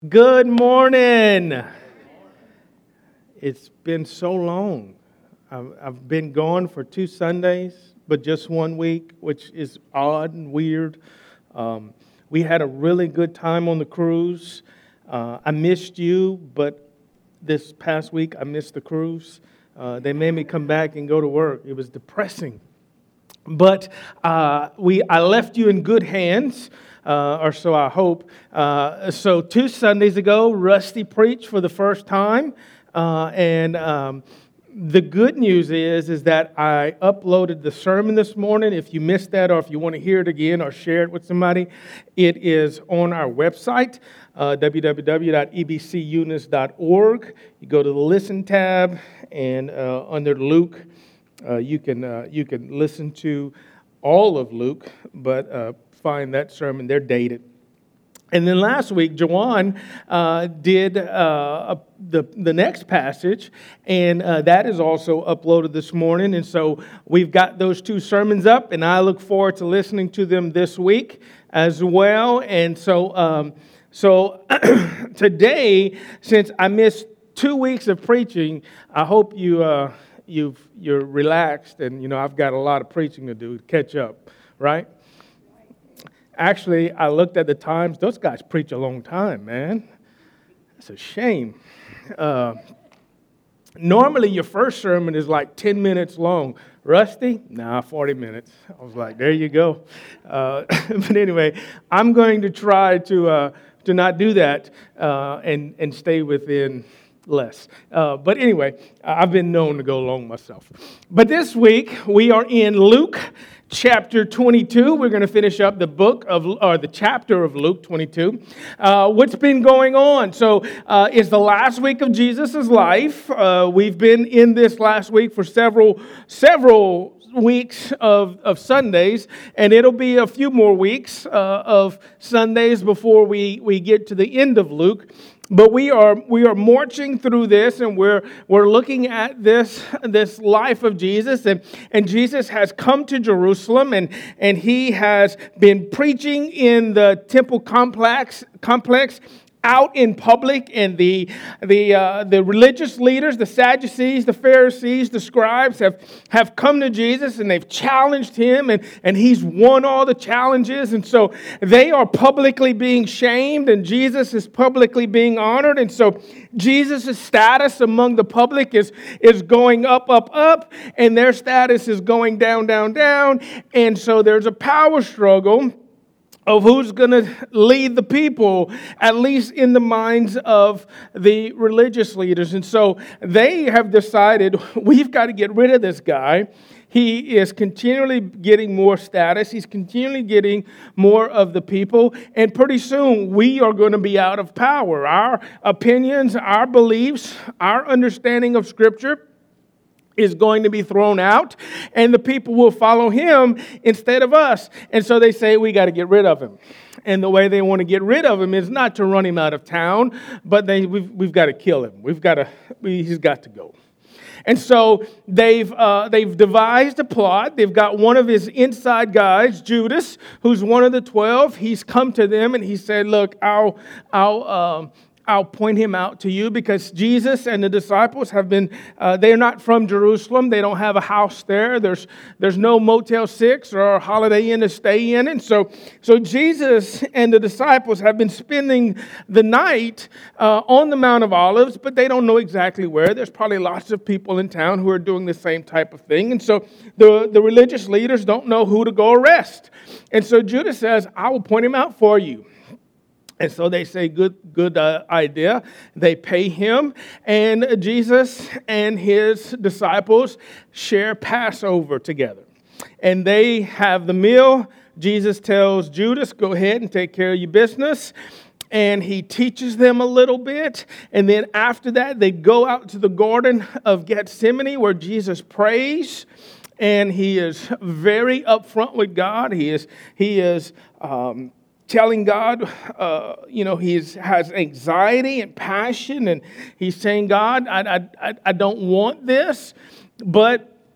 Good morning. It's been so long. I've been gone for 2 Sundays, but just one week, which is odd and weird. We had a really good time on the cruise. I missed you, but this past week I missed the cruise. They made me come back and go to work. It was depressing. But I left you in good hands, or so I hope. So 2 Sundays ago, Rusty preached for the first time, and the good news is that I uploaded the sermon this morning. If you missed that, or if you want to hear it again, or share it with somebody, it is on our website, www.ebcunis.org. You go to the Listen tab, and under Luke. You can listen to all of Luke, but find that sermon. They're dated. And then last week, Jawan did the next passage, and that is also uploaded this morning. And so we've got those two sermons up, and I look forward to listening to them this week as well. And so today, since I missed 2 weeks of preaching, I hope you're relaxed, and I've got a lot of preaching to do to catch up, right? Actually, I looked at the times. Those guys preach a long time, man. It's a shame. Normally, your first sermon is like 10 minutes long. Rusty? 40 minutes. I was like, there you go. But anyway, I'm going to try to not do that and stay within less. But anyway, I've been known to go long myself. But this week, we are in Luke chapter 22. We're going to finish up the chapter of Luke 22. What's been going on? So it's the last week of Jesus' life. We've been in this last week for several weeks of Sundays, and it'll be a few more weeks of Sundays before we get to the end of Luke. But we are marching through this, and we're looking at this life of Jesus, and Jesus has come to Jerusalem, and he has been preaching in the temple complex out in public, and the religious leaders, the Sadducees, the Pharisees, the scribes have come to Jesus, and they've challenged him, and he's won all the challenges, and so they are publicly being shamed, and Jesus is publicly being honored, and so Jesus' status among the public is going up, and their status is going down, down, and so there's a power struggle of who's going to lead the people, at least in the minds of the religious leaders. And so they have decided, we've got to get rid of this guy. He is continually getting more status. He's continually getting more of the people. And pretty soon, we are going to be out of power. Our opinions, our beliefs, our understanding of Scripture is going to be thrown out, and the people will follow him instead of us. And so they say, we got to get rid of him. And the way they want to get rid of him is not to run him out of town, but we've got to kill him. He's got to go. And so they've devised a plot. They've got one of his inside guys, Judas, who's one of the 12. He's come to them and he said, look, I'll point him out to you, because Jesus and the disciples have been, they're not from Jerusalem. They don't have a house there. There's no Motel 6 or Holiday Inn to stay in. And so Jesus and the disciples have been spending the night on the Mount of Olives, but they don't know exactly where. There's probably lots of people in town who are doing the same type of thing. And so the religious leaders don't know who to go arrest. And so Judas says, I will point him out for you. And so they say, good idea. They pay him, and Jesus and his disciples share Passover together. And they have the meal. Jesus tells Judas, go ahead and take care of your business. And he teaches them a little bit. And then after that, they go out to the Garden of Gethsemane, where Jesus prays. And he is very upfront with God. He is telling God, he has anxiety and passion, and he's saying, God, I don't want this, but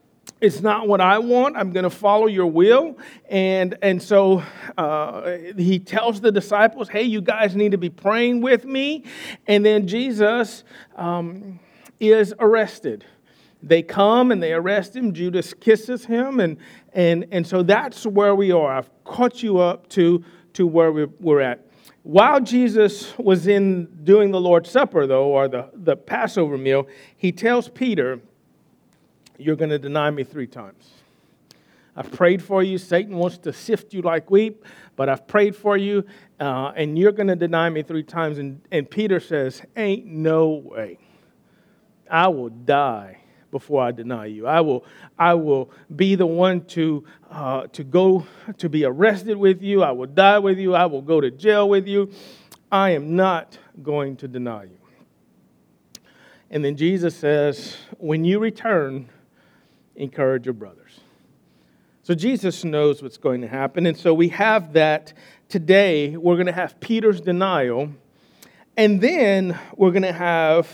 it's not what I want. I'm going to follow your will. And so he tells the disciples, hey, you guys need to be praying with me. And then Jesus is arrested. They come and they arrest him. Judas kisses him. And so that's where we are. I've caught you up to where we're at. While Jesus was doing the Lord's Supper, though, or the Passover meal, he tells Peter, you're going to deny me 3 times. I've prayed for you. Satan wants to sift you like wheat, but I've prayed for you, and you're going to deny me 3 times. And Peter says, ain't no way. I will die before I deny you. I will be the one to go to be arrested with you. I will die with you. I will go to jail with you. I am not going to deny you. And then Jesus says, when you return, encourage your brothers. So Jesus knows what's going to happen. And so we have that today. We're going to have Peter's denial. And then we're going to have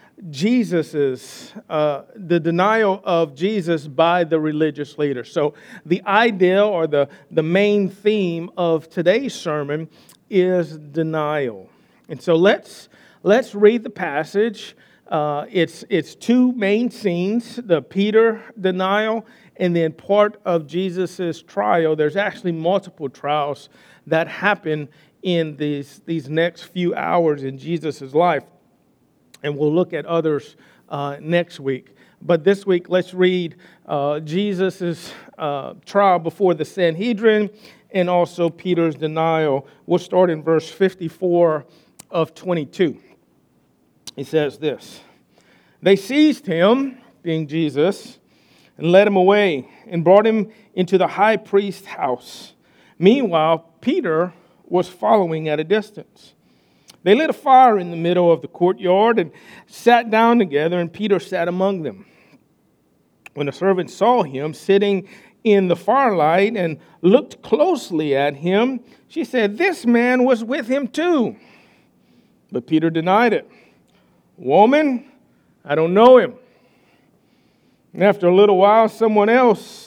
the denial of Jesus by the religious leaders. So the idea or the main theme of today's sermon is denial. And so let's read the passage. It's 2 main scenes, the Peter denial and then part of Jesus' trial. There's actually multiple trials that happen in these next few hours in Jesus' life. And we'll look at others next week. But this week, let's read Jesus' trial before the Sanhedrin and also Peter's denial. We'll start in verse 54 of 22. He says this, they seized him, being Jesus, and led him away and brought him into the high priest's house. Meanwhile, Peter was following at a distance. They lit a fire in the middle of the courtyard and sat down together, and Peter sat among them. When the servant saw him sitting in the firelight and looked closely at him, she said, this man was with him too. But Peter denied it. Woman, I don't know him. And after a little while, someone else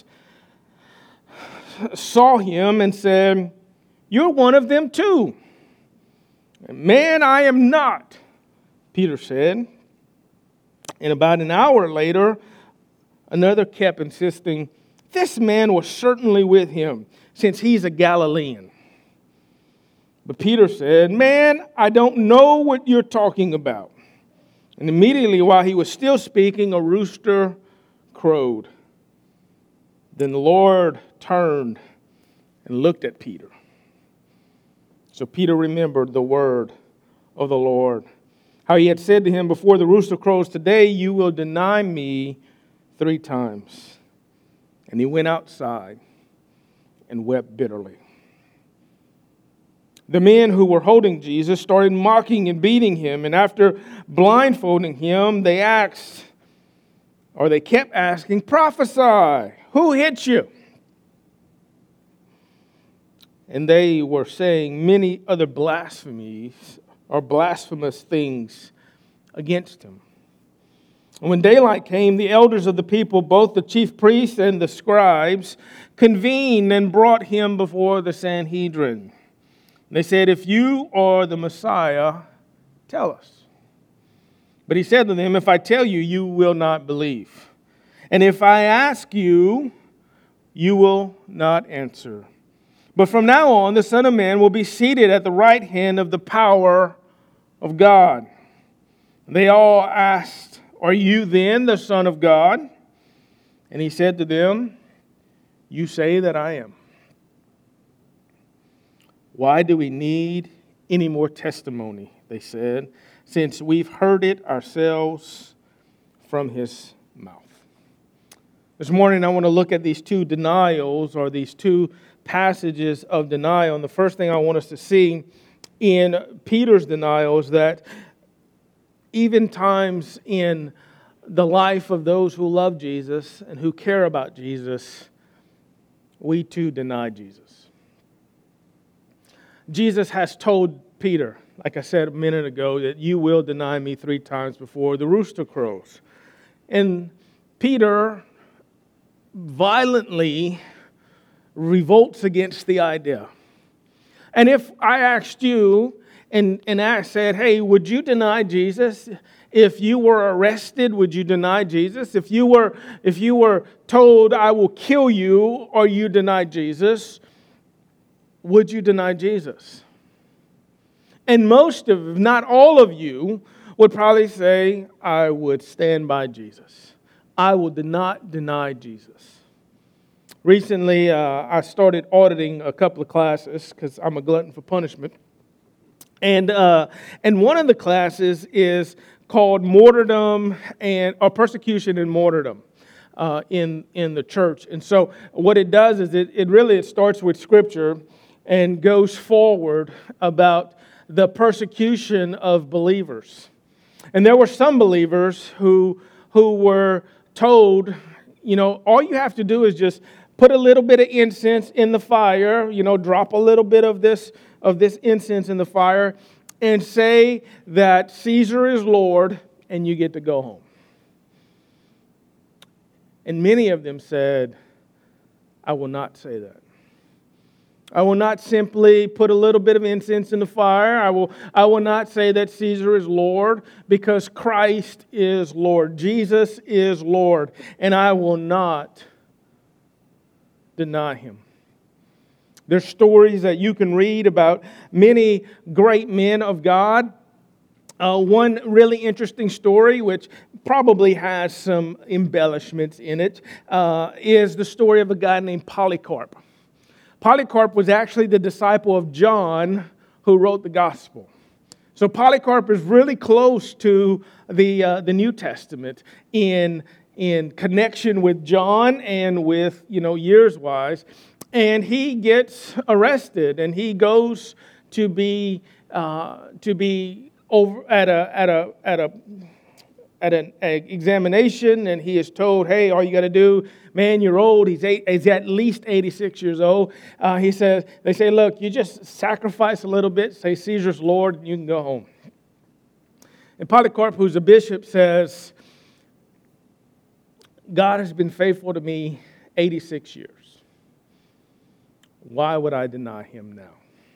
saw him and said, you're one of them too. Man, I am not, Peter said. And about an hour later, another kept insisting, this man was certainly with him, since he's a Galilean. But Peter said, man, I don't know what you're talking about. And immediately while he was still speaking, a rooster crowed. Then the Lord turned and looked at Peter. So Peter remembered the word of the Lord, how he had said to him, before the rooster crows today, you will deny me 3 times. And he went outside and wept bitterly. The men who were holding Jesus started mocking and beating him, and after blindfolding him, they kept asking, prophesy, who hit you? And they were saying many other blasphemies or blasphemous things against him. And when daylight came, the elders of the people, both the chief priests and the scribes, convened and brought him before the Sanhedrin. They said, if you are the Messiah, tell us. But he said to them, if I tell you, you will not believe. And if I ask you, you will not answer. But from now on, the Son of Man will be seated at the right hand of the power of God. They all asked, are you then the Son of God? And he said to them, you say that I am. Why do we need any more testimony, they said, since we've heard it ourselves from his mouth. This morning I want to look at these 2 denials, or these 2 passages of denial. And the first thing I want us to see in Peter's denial is that even times in the life of those who love Jesus and who care about Jesus, we too deny Jesus. Jesus has told Peter, like I said a minute ago, that you will deny me 3 times before the rooster crows. And Peter violently revolts against the idea. And if I asked you and I said, hey, would you deny Jesus? If you were arrested, would you deny Jesus? If you were told, I will kill you, or you deny Jesus, would you deny Jesus? And most of, if not all of you, would probably say, I would stand by Jesus. I will not deny Jesus. Recently, I started auditing a couple of classes because I'm a glutton for punishment. And one of the classes is called Martyrdom or Persecution and Martyrdom in the church. And so what it does is it starts with Scripture and goes forward about the persecution of believers. And there were some believers who were told, all you have to do is just put a little bit of incense in the fire, drop a little bit of this incense in the fire, and say that Caesar is Lord, and you get to go home. And many of them said, I will not say that. I will not simply put a little bit of incense in the fire. I will not say that Caesar is Lord, because Christ is Lord. Jesus is Lord, and I will not deny Him. There's stories that you can read about many great men of God. One really interesting story, which probably has some embellishments in it, is the story of a guy named Polycarp. Polycarp was actually the disciple of John who wrote the gospel. So Polycarp is really close to the New Testament in connection with John and with, years-wise. And he gets arrested, and he goes to be over at an examination, and he is told, hey, all you got to do, man, you're old. He's at least 86 years old. They say, look, you just sacrifice a little bit, say Caesar's Lord, and you can go home. And Polycarp, who's a bishop, says, God has been faithful to me 86 years. Why would I deny Him now?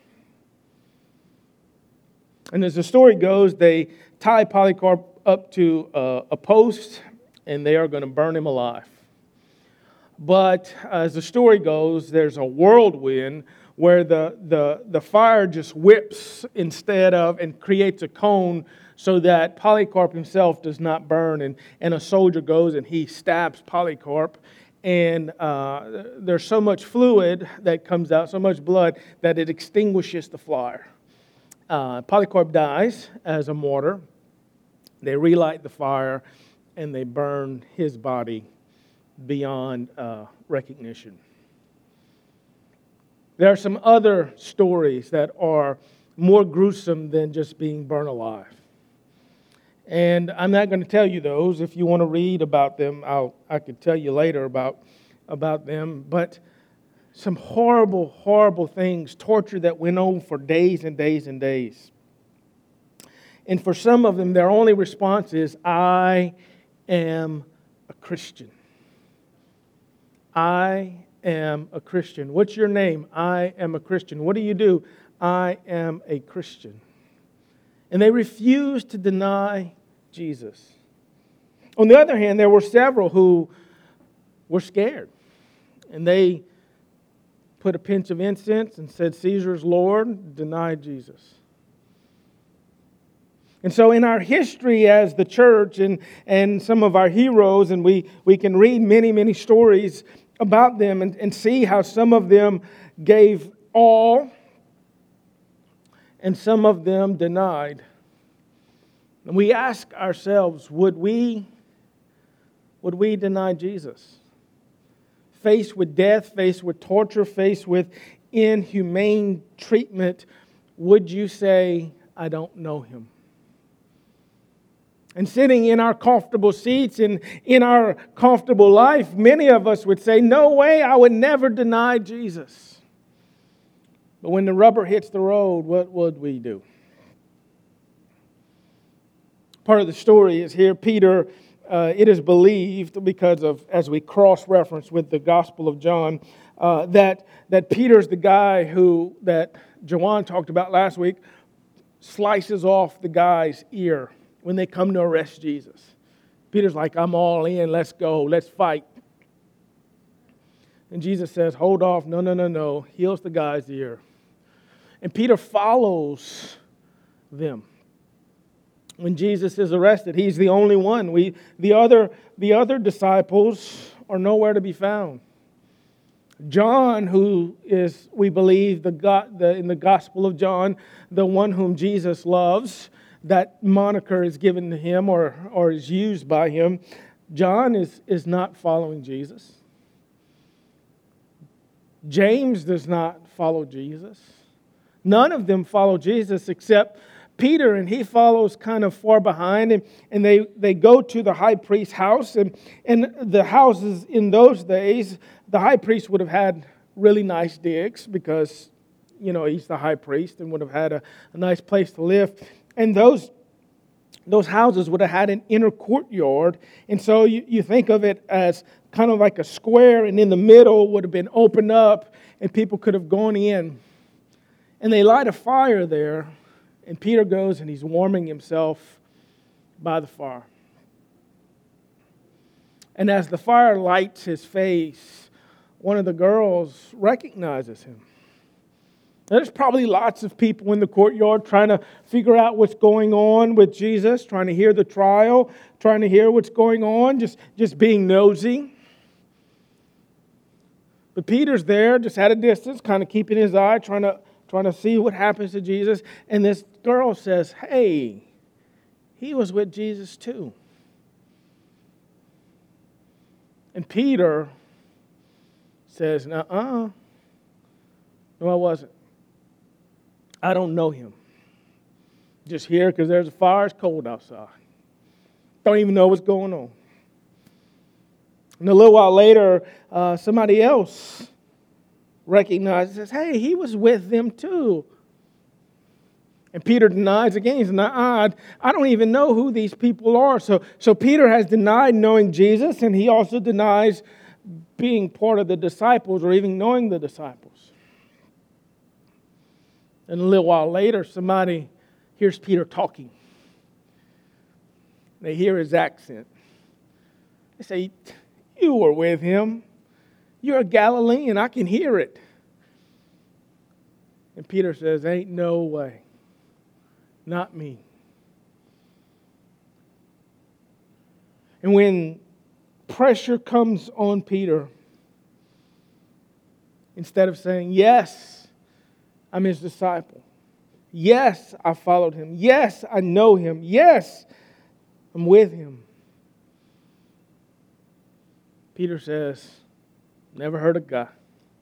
And as the story goes, they tie Polycarp up to a post, and they are going to burn him alive. But as the story goes, there's a whirlwind where the fire just whips and creates a cone so that Polycarp himself does not burn. And a soldier goes and he stabs Polycarp. And there's so much fluid that comes out, so much blood, that it extinguishes the fire. Polycarp dies as a martyr. They relight the fire, and they burn his body beyond recognition. There are some other stories that are more gruesome than just being burned alive. And I'm not going to tell you those. If you want to read about them, I could tell you later about them. But some horrible, horrible things, torture that went on for days and days and days. And for some of them, their only response is, I am a Christian. I am a Christian. What's your name? I am a Christian. What do you do? I am a Christian. And they refused to deny Jesus. On the other hand, there were several who were scared. And they put a pinch of incense and said, Caesar's Lord, denied Jesus. And so in our history as the church and some of our heroes, and we can read many, many stories about them and see how some of them gave all and some of them denied. And we ask ourselves, would we deny Jesus? Faced with death, faced with torture, faced with inhumane treatment, would you say, I don't know Him? And sitting in our comfortable seats and in our comfortable life, many of us would say, no way, I would never deny Jesus. But when the rubber hits the road, what would we do? Part of the story is here. Peter it is believed, because of, as we cross-reference with the Gospel of John, that Peter's the guy that Joanne talked about last week, slices off the guy's ear when they come to arrest Jesus. Peter's like, I'm all in, let's go, let's fight. And Jesus says, hold off, no, heals the guy's ear. And Peter follows them. When Jesus is arrested, he's the only one. The other disciples are nowhere to be found. John, who is, we believe, in the Gospel of John, the one whom Jesus loves, that moniker is given to him or is used by him. John is not following Jesus. James does not follow Jesus. None of them follow Jesus except Peter, and he follows kind of far behind, and they go to the high priest's house, and the houses in those days, the high priest would have had really nice digs because, he's the high priest and would have had a nice place to live. And those houses would have had an inner courtyard, and so you think of it as kind of like a square, and in the middle would have been opened up, and people could have gone in. And they light a fire there, and Peter goes and he's warming himself by the fire. And as the fire lights his face, one of the girls recognizes him. There's probably lots of people in the courtyard trying to figure out what's going on with Jesus, trying to hear the trial, trying to hear what's going on, just being nosy. But Peter's there, just at a distance, kind of keeping his eye, trying to see what happens to Jesus. And this girl says, hey, he was with Jesus too. And Peter says, no, I wasn't. I don't know him. Just here because there's a fire, it's cold outside. Don't even know what's going on. And a little while later, somebody else recognizes, says, hey, he was with them too. And Peter denies again. He says, I don't even know who these people are. So Peter has denied knowing Jesus, and he also denies being part of the disciples or even knowing the disciples. And a little while later, somebody hears Peter talking. They hear his accent. They say, you were with him. You're a Galilean. I can hear it. And Peter says, ain't no way. Not me. And when pressure comes on Peter, instead of saying, yes, I'm his disciple. Yes, I followed him. Yes, I know him. Yes, I'm with him. Peter says, never heard of God.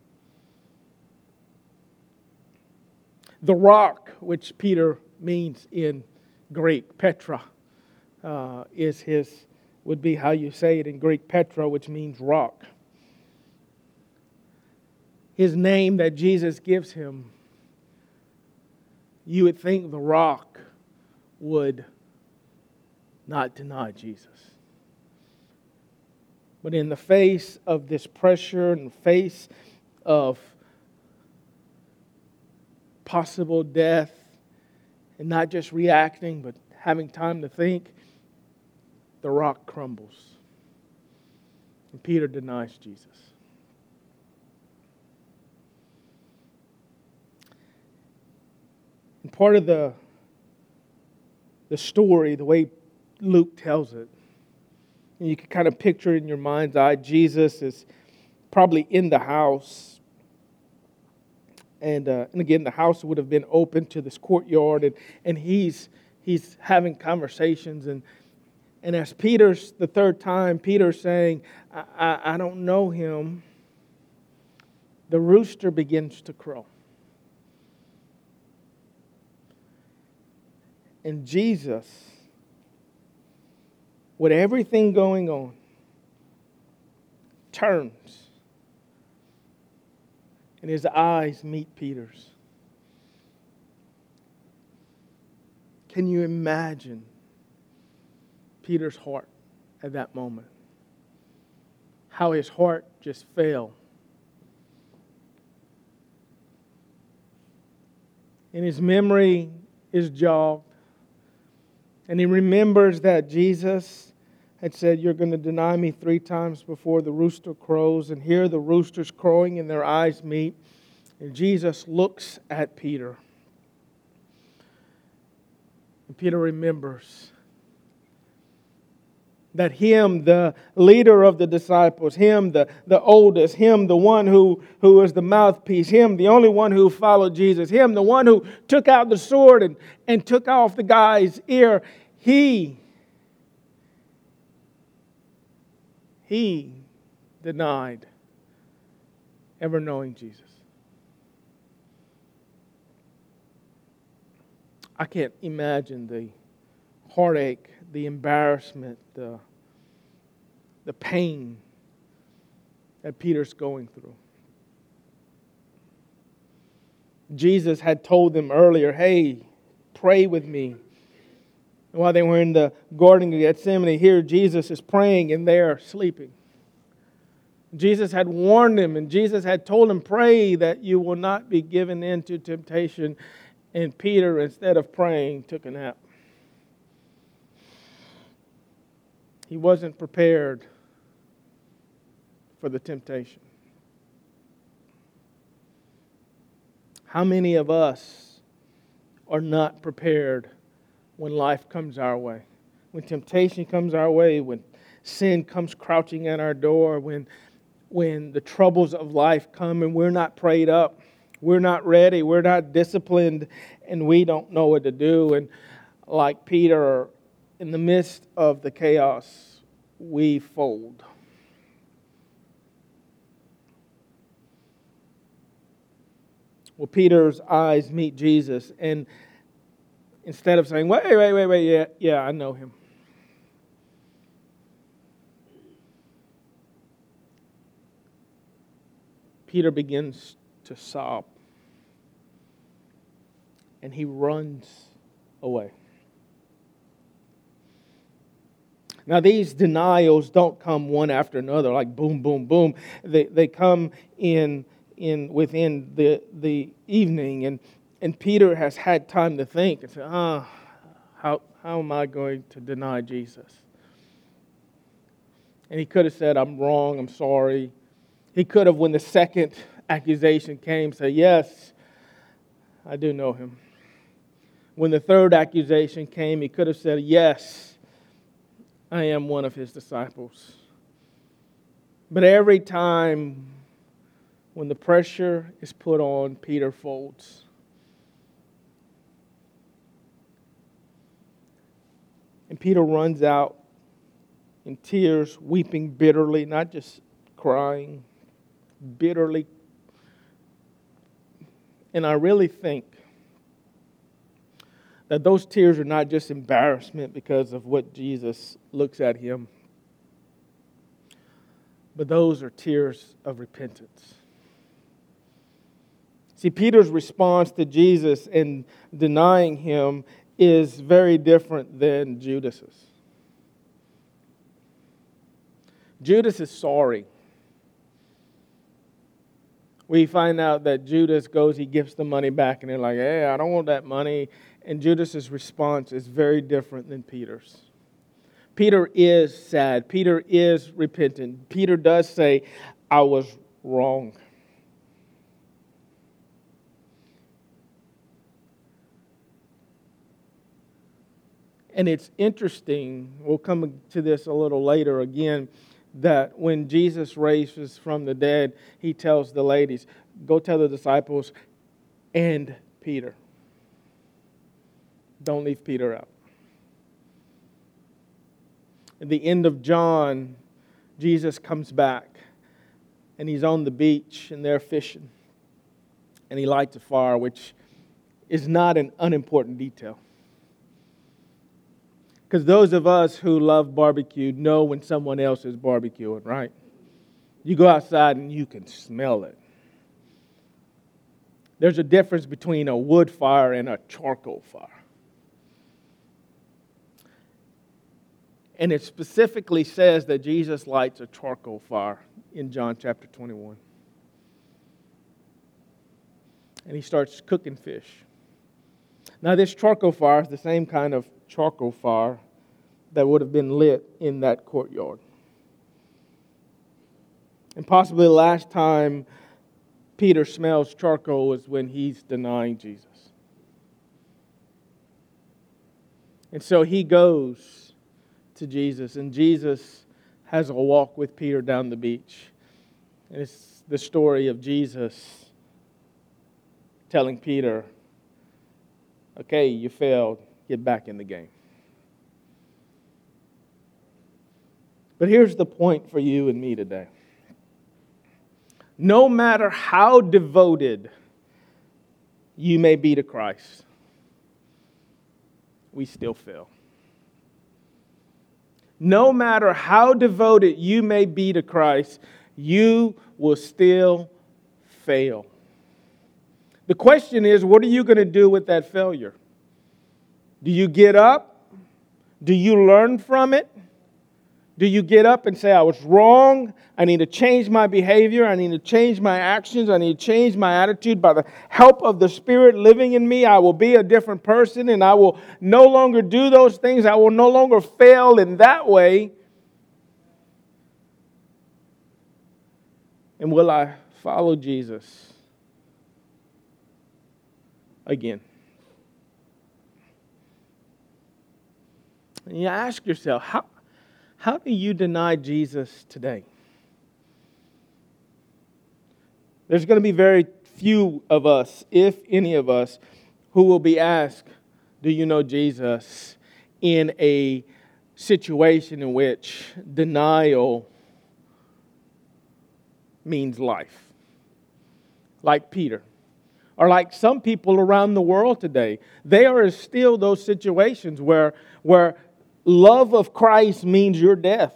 The rock, which Peter means in Greek, Petra, would be how you say it in Greek, Petra, which means rock. His name that Jesus gives him, you would think the rock would not deny Jesus. But in the face of this pressure, in the face of possible death, and not just reacting, but having time to think, the rock crumbles. And Peter denies Jesus. And part of the story, the way Luke tells it, and you can kind of picture it in your mind's eye. Jesus is probably in the house. And again, the house would have been open to this courtyard. And he's having conversations. And as Peter's, the third time, Peter's saying, I don't know him. The rooster begins to crow. And Jesus, with everything going on, turns, and his eyes meet Peter's. Can you imagine Peter's heart? at that moment. How his heart just fell. And his memory is jogged. And he remembers that Jesus had said, "You're going to deny me 3 times before the rooster crows." And here the rooster's crowing and their eyes meet. And Jesus looks at Peter. And Peter remembers that him, the leader of the disciples, him, the oldest, him, the one who was the mouthpiece, him, the only one who followed Jesus, him, the one who took out the sword and took off the guy's ear, he denied ever knowing Jesus. I can't imagine the heartache, the embarrassment, the pain that Peter's going through. Jesus had told them earlier, "Hey, pray with me." And while they were in the Garden of Gethsemane, here Jesus is praying and they are sleeping. Jesus had warned them and Jesus had told them, "Pray that you will not be given into temptation." And Peter, instead of praying, took a nap. He wasn't prepared for the temptation. How many of us are not prepared when life comes our way? When temptation comes our way, when sin comes crouching at our door, when the troubles of life come and we're not prayed up, we're not ready, we're not disciplined, and we don't know what to do. And like Peter, in the midst of the chaos, we fold. Well, Peter's eyes meet Jesus, and instead of saying, wait, yeah, I know him. Peter begins to sob, and he runs away. Now, these denials don't come one after another, like boom, boom, boom. They come within the evening, and Peter has had time to think and say, how am I going to deny Jesus? And he could have said, "I'm wrong, I'm sorry." He could have, when the second accusation came, said, "Yes, I do know him." When the third accusation came, he could have said, "Yes, I am one of his disciples." But every time when the pressure is put on, Peter folds. And Peter runs out in tears, weeping bitterly, not just crying, bitterly. And I really think that those tears are not just embarrassment because of what Jesus looks at him, but those are tears of repentance. See, Peter's response to Jesus in denying him is very different than Judas's. Judas is sorry. We find out that Judas goes, he gives the money back, and they're like, "Hey, I don't want that money." And Judas's response is very different than Peter's. Peter is sad. Peter is repentant. Peter does say, "I was wrong." And it's interesting, we'll come to this a little later again, that when Jesus raises from the dead, he tells the ladies, "Go tell the disciples and Peter." Don't leave Peter out. At the end of John, Jesus comes back, and he's on the beach, and they're fishing. And he lights a fire, which is not an unimportant detail. Because those of us who love barbecue know when someone else is barbecuing, right? You go outside and you can smell it. There's a difference between a wood fire and a charcoal fire. And it specifically says that Jesus lights a charcoal fire in John chapter 21. And he starts cooking fish. Now, this charcoal fire is the same kind of charcoal fire that would have been lit in that courtyard. And possibly the last time Peter smells charcoal is when he's denying Jesus. And so he goes to Jesus, and Jesus has a walk with Peter down the beach. And it's the story of Jesus telling Peter, okay, you failed, get back in the game. But here's the point for you and me today. No matter how devoted you may be to Christ, we still fail. No matter how devoted you may be to Christ, you will still fail. The question is, what are you going to do with that failure? Do you get up? Do you learn from it? Do you get up and say, I was wrong, I need to change my behavior, I need to change my actions, I need to change my attitude by the help of the Spirit living in me, I will be a different person and I will no longer do those things, I will no longer fail in that way? And will I follow Jesus again? And you ask yourself, how do you deny Jesus today? There's going to be very few of us, if any of us, who will be asked, do you know Jesus, in a situation in which denial means life. Like Peter. Or like some people around the world today. There are still those situations where love of Christ means your death.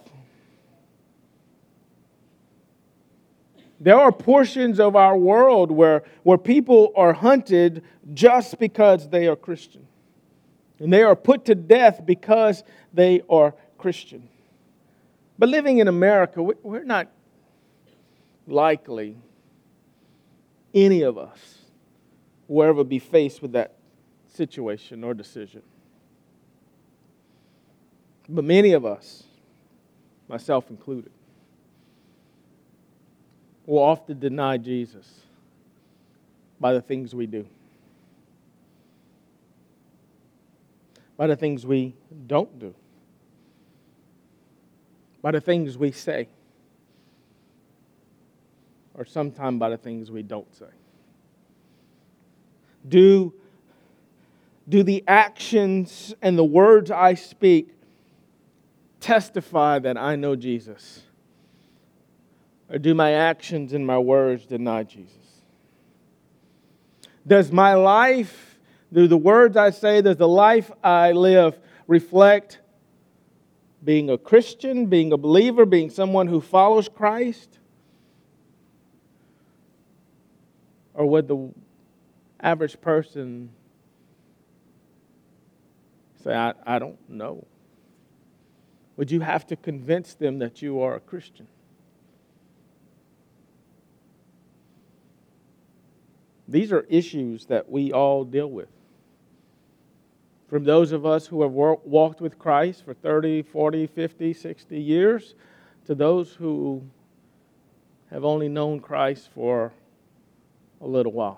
There are portions of our world where people are hunted just because they are Christian. And they are put to death because they are Christian. But living in America, we're not likely, any of us, will ever be faced with that situation or decision. But many of us, myself included, will often deny Jesus by the things we do, by the things we don't do, by the things we say, or sometimes by the things we don't say. Do the actions and the words I speak testify that I know Jesus? Or do my actions and my words deny Jesus? Does my life, do the words I say, does the life I live reflect being a Christian, being a believer, being someone who follows Christ? Or would the average person say, I don't know? Would you have to convince them that you are a Christian? These are issues that we all deal with. From those of us who have walked with Christ for 30, 40, 50, 60 years, to those who have only known Christ for a little while.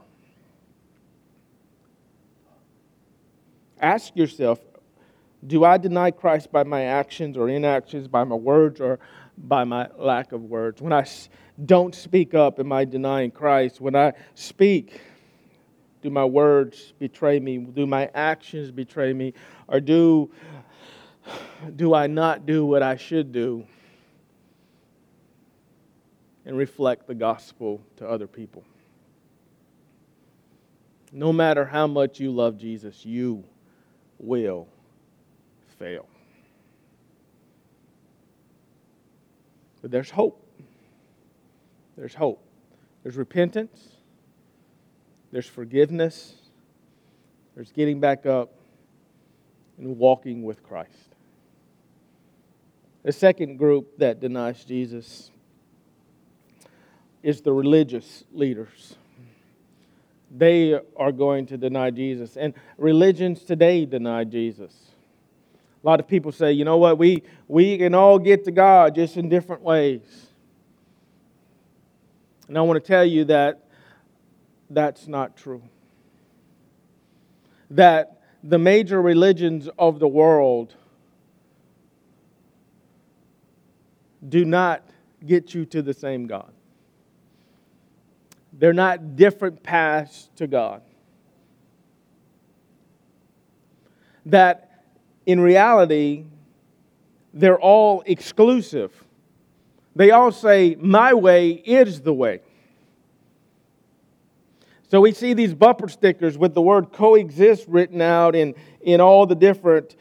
Ask yourself, do I deny Christ by my actions or inactions, by my words or by my lack of words? When I don't speak up, am I denying Christ? When I speak, do my words betray me? Do my actions betray me? Or do I not do what I should do and reflect the gospel to other people? No matter how much you love Jesus, you will fail. But there's hope. There's hope. There's repentance. There's forgiveness. There's getting back up and walking with Christ. The second group that denies Jesus is the religious leaders. They are going to deny Jesus. And religions today deny Jesus. A lot of people say, you know what, we can all get to God just in different ways. And I want to tell you that that's not true. That the major religions of the world do not get you to the same God. They're not different paths to God. That in reality, they're all exclusive. They all say, my way is the way. So we see these bumper stickers with the word coexist written out in all the different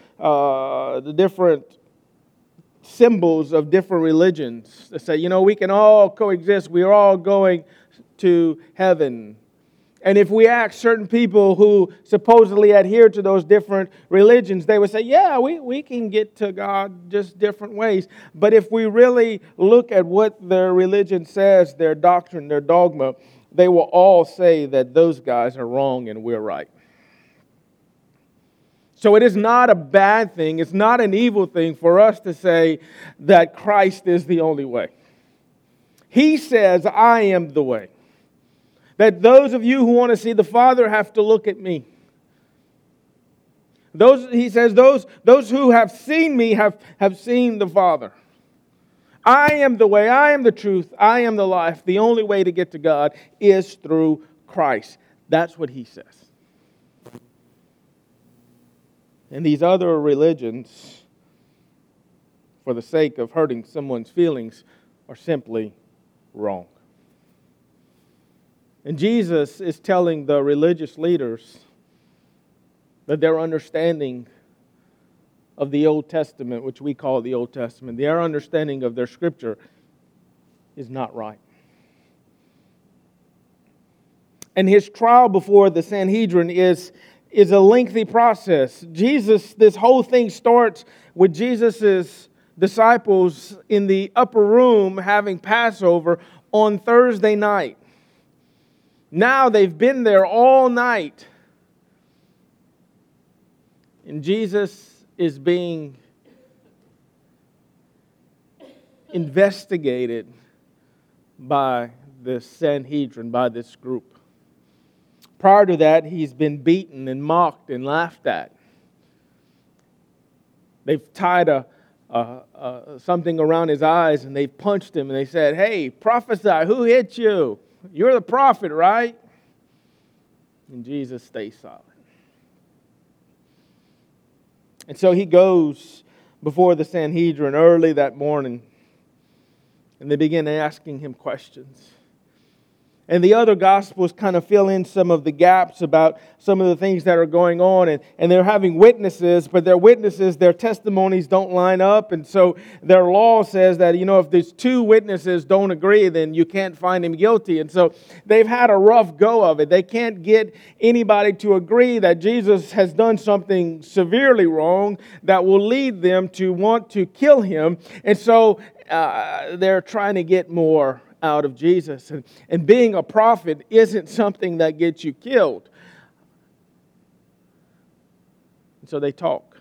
symbols of different religions. They say, you know, we can all coexist. We're all going to heaven. And if we ask certain people who supposedly adhere to those different religions, they would say, yeah, we can get to God just different ways. But if we really look at what their religion says, their doctrine, their dogma, they will all say that those guys are wrong and we're right. So it is not a bad thing, it's not an evil thing for us to say that Christ is the only way. He says, I am the way. That those of you who want to see the Father have to look at me. He says, those who have seen me have seen the Father. I am the way, I am the truth, I am the life. The only way to get to God is through Christ. That's what he says. And these other religions, for the sake of hurting someone's feelings, are simply wrong. And Jesus is telling the religious leaders that their understanding of the Old Testament, which we call the Old Testament, their understanding of their Scripture is not right. And his trial before the Sanhedrin is a lengthy process. This whole thing starts with Jesus' disciples in the upper room having Passover on Thursday night. Now they've been there all night. And Jesus is being investigated by the Sanhedrin, by this group. Prior to that, he's been beaten and mocked and laughed at. They've tied something around his eyes and they've punched him and they said, hey, prophesy, who hit you? You're the prophet, right? And Jesus stays silent. And so he goes before the Sanhedrin early that morning and they begin asking him questions. And the other Gospels kind of fill in some of the gaps about some of the things that are going on. And they're having witnesses, but their witnesses, their testimonies don't line up. And so their law says that, if there's two witnesses don't agree, then you can't find him guilty. And so they've had a rough go of it. They can't get anybody to agree that Jesus has done something severely wrong that will lead them to want to kill him. And so they're trying to get more out of Jesus. And being a prophet isn't something that gets you killed. And so they talk.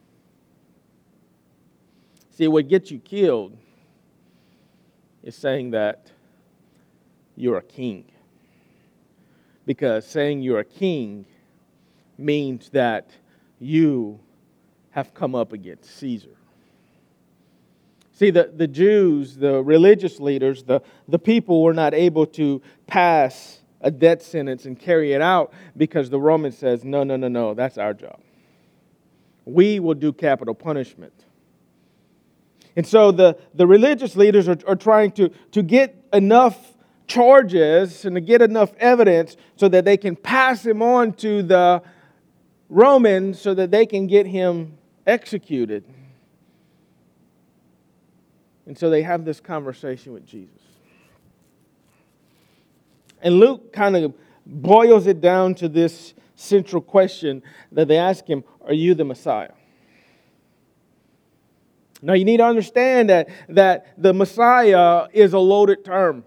See, what gets you killed is saying that you're a king. Because saying you're a king means that you have come up against Caesar. See, the Jews, the religious leaders, the people were not able to pass a death sentence and carry it out because the Roman says, no, that's our job. We will do capital punishment. And so the religious leaders are trying to get enough charges and to get enough evidence so that they can pass him on to the Romans so that they can get him executed. And so they have this conversation with Jesus. And Luke kind of boils it down to this central question that they ask him, are you the Messiah? Now you need to understand that the Messiah is a loaded term.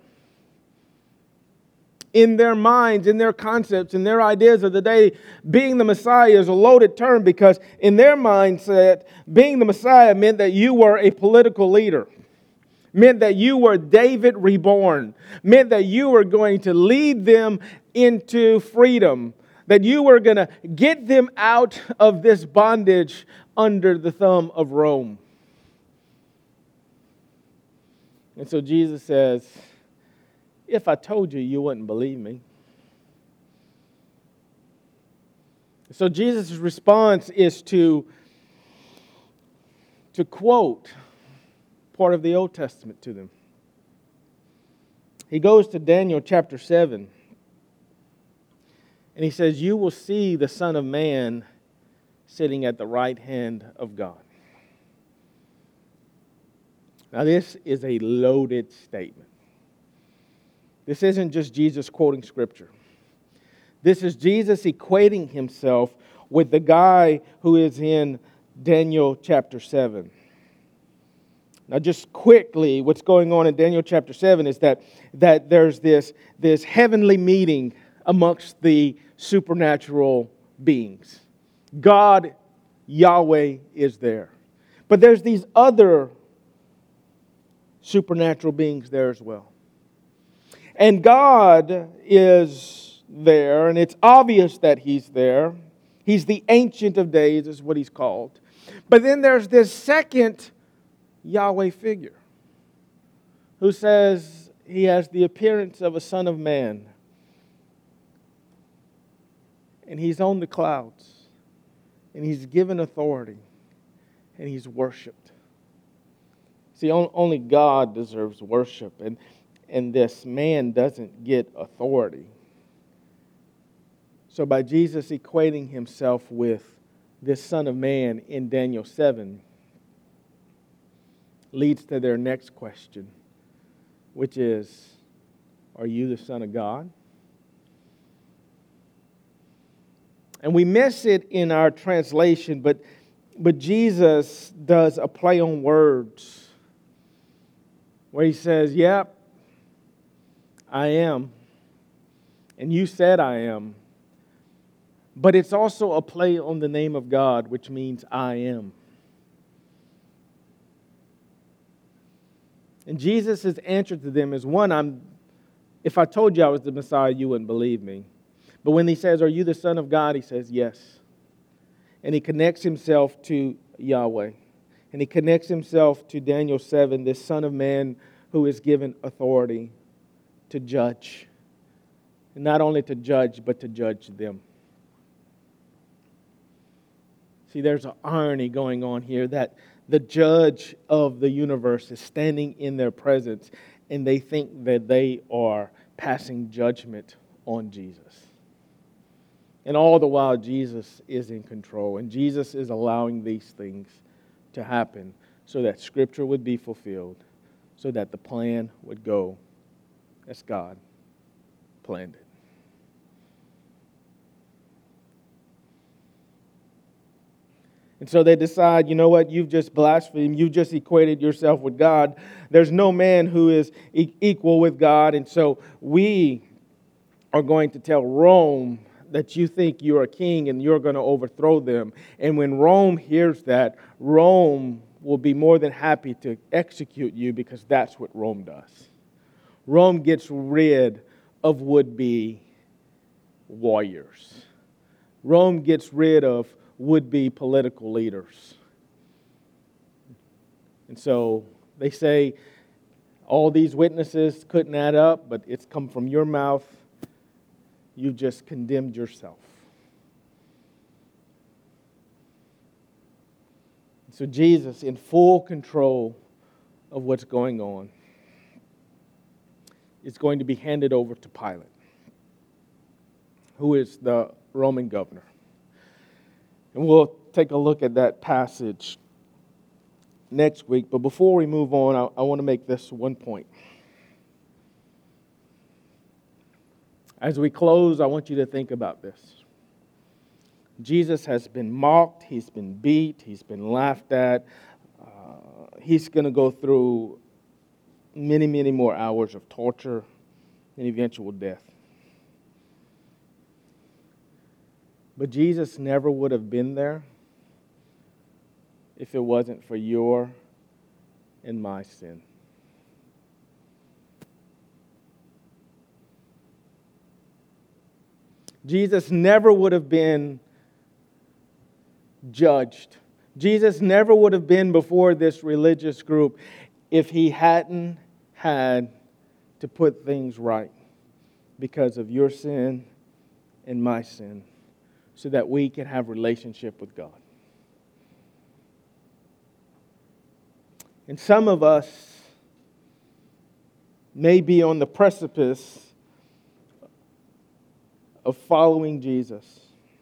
In their minds, in their concepts, in their ideas of the day, being the Messiah is a loaded term because in their mindset, being the Messiah meant that you were a political leader, meant that you were David reborn, meant that you were going to lead them into freedom, that you were going to get them out of this bondage under the thumb of Rome. And so Jesus says, if I told you, you wouldn't believe me. So Jesus' response is to quote part of the Old Testament to them. He goes to Daniel chapter 7, and he says, you will see the Son of Man sitting at the right hand of God. Now this is a loaded statement. This isn't just Jesus quoting Scripture. This is Jesus equating himself with the guy who is in Daniel chapter 7. Now just quickly, what's going on in Daniel chapter 7 is that there's this heavenly meeting amongst the supernatural beings. God, Yahweh, is there. But there's these other supernatural beings there as well. And God is there, and it's obvious that He's there. He's the Ancient of Days, is what He's called. But then there's this second Yahweh figure who says He has the appearance of a Son of Man. And He's on the clouds. And He's given authority. And He's worshipped. See, only God deserves worship. And this man doesn't get authority. So by Jesus equating himself with this Son of Man in Daniel 7 leads to their next question, which is, are you the Son of God? And we miss it in our translation, but Jesus does a play on words where He says, yep, I am. And you said I am. But it's also a play on the name of God, which means I am. And Jesus' answer to them is, one, if I told you I was the Messiah, you wouldn't believe me. But when He says, are you the Son of God? He says, yes. And He connects Himself to Yahweh. And He connects Himself to Daniel 7, this Son of Man who is given authority to judge. And not only to judge, but to judge them. See, there's an irony going on here that the judge of the universe is standing in their presence and they think that they are passing judgment on Jesus. And all the while, Jesus is in control. And Jesus is allowing these things to happen so that Scripture would be fulfilled, so that the plan would go as God planned it. And so they decide, you know what, you've just blasphemed, you've just equated yourself with God. There's no man who is equal with God, and so we are going to tell Rome that you think you're a king and you're going to overthrow them. And when Rome hears that, Rome will be more than happy to execute you because that's what Rome does. Rome gets rid of would-be warriors. Rome gets rid of would-be political leaders. And so they say, all these witnesses couldn't add up, but it's come from your mouth. You've just condemned yourself. So Jesus, in full control of what's going on, is going to be handed over to Pilate, who is the Roman governor. And we'll take a look at that passage next week. But before we move on, I want to make this one point. As we close, I want you to think about this. Jesus has been mocked, He's been beat, He's been laughed at. he's going to go through many, many more hours of torture and eventual death. But Jesus never would have been there if it wasn't for your and my sin. Jesus never would have been judged. Jesus never would have been before this religious group if he hadn't had to put things right because of your sin and my sin, so that we can have relationship with God. And some of us may be on the precipice of following Jesus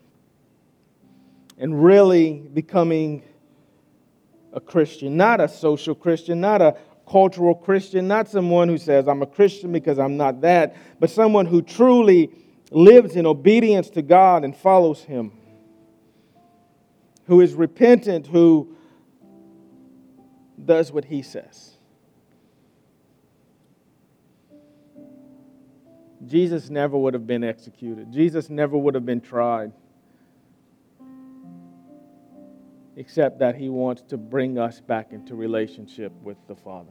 and really becoming a Christian, not a social Christian, not a cultural Christian, not someone who says, I'm a Christian because I'm not that, but someone who truly lives in obedience to God and follows Him, who is repentant, who does what He says. Jesus never would have been executed. Jesus never would have been tried, except that He wants to bring us back into relationship with the Father.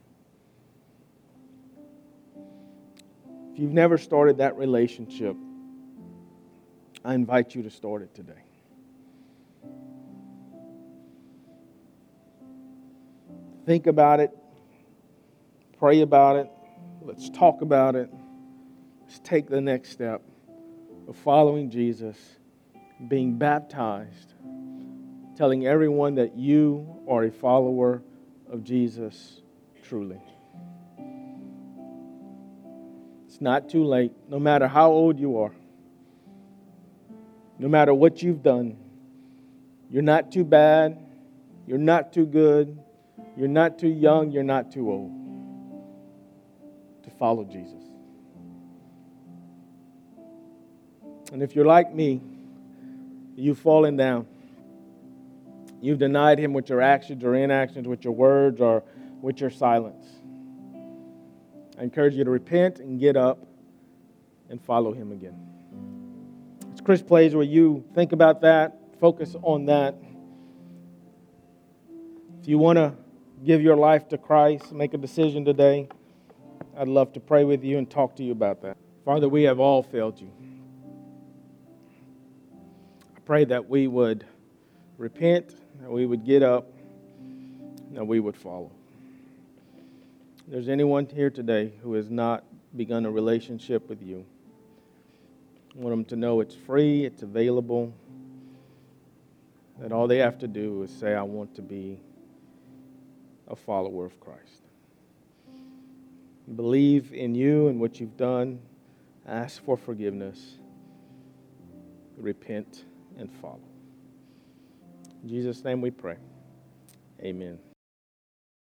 If you've never started that relationship, I invite you to start it today. Think about it. Pray about it. Let's talk about it. Let's take the next step of following Jesus, being baptized, telling everyone that you are a follower of Jesus truly. It's not too late, no matter how old you are, no matter what you've done. You're not too bad, you're not too good, you're not too young, you're not too old to follow Jesus. And if you're like me, you've fallen down. You've denied Him with your actions or inactions, with your words or with your silence. I encourage you to repent and get up and follow Him again. As Chris plays, where you think about that, focus on that. If you want to give your life to Christ, make a decision today, I'd love to pray with you and talk to you about that. Father, we have all failed you. I pray that we would repent, that we would get up, that we would follow. If there's anyone here today who has not begun a relationship with you, I want them to know it's free, it's available, that all they have to do is say, I want to be a follower of Christ. Believe in you and what you've done, ask for forgiveness, repent, and follow. In Jesus' name we pray. Amen.